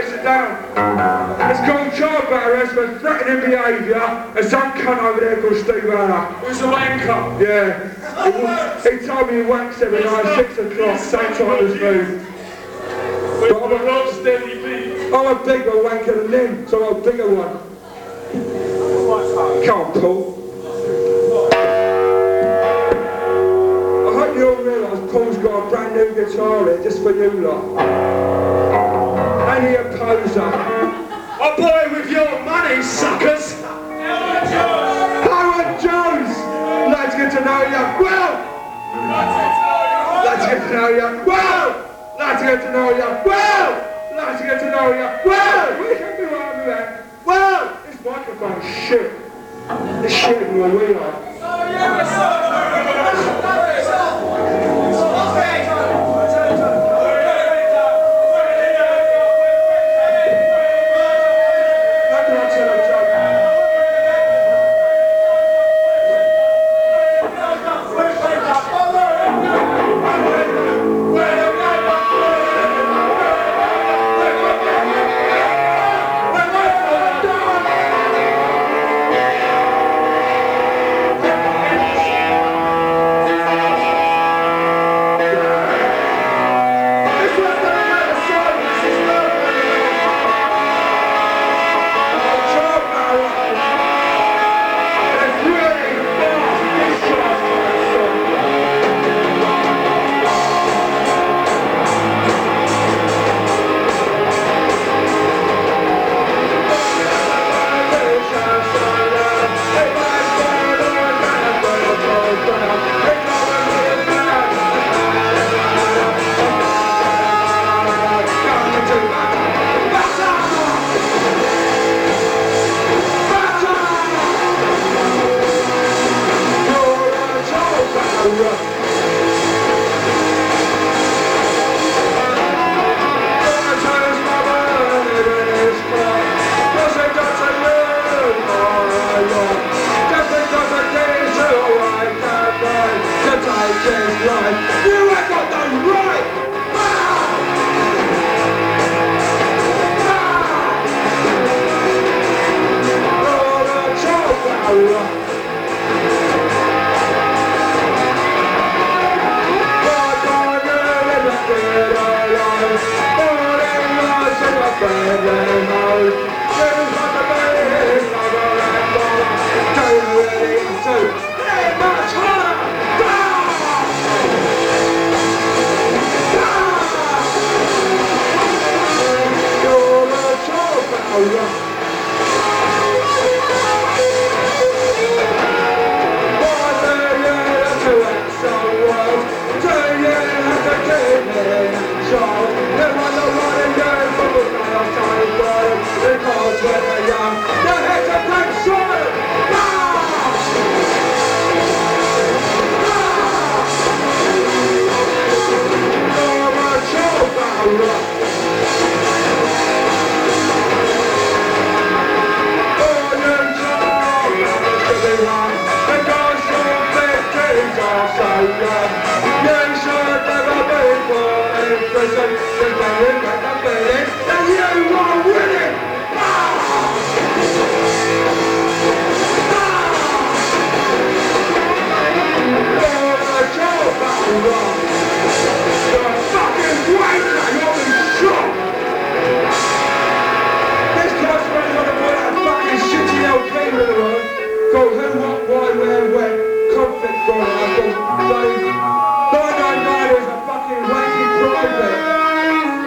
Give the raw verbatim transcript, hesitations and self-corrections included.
sit down. It's called child battery for threatening behaviour and some cunt over there called Steve Hanna. Who's a wanker? Yeah. He, he told me he wanks every night at six o'clock, same time as me. With I'm a rock steady beat. I'm a bigger wanker than him, so I'm a bigger one. Come on, Paul. I hope you all realise Paul's got a brand new guitar here just for you lot. Ain't he a poser? I buy it with your money, suckers! Howard Jones! Let's get to know you. Well! Let's get to know you. Well! Let's get to know you. Well! Let's get to know you. Well! We can do all of that. Well! This microphone's shit. It's shit in where we are. You should never be born in prison.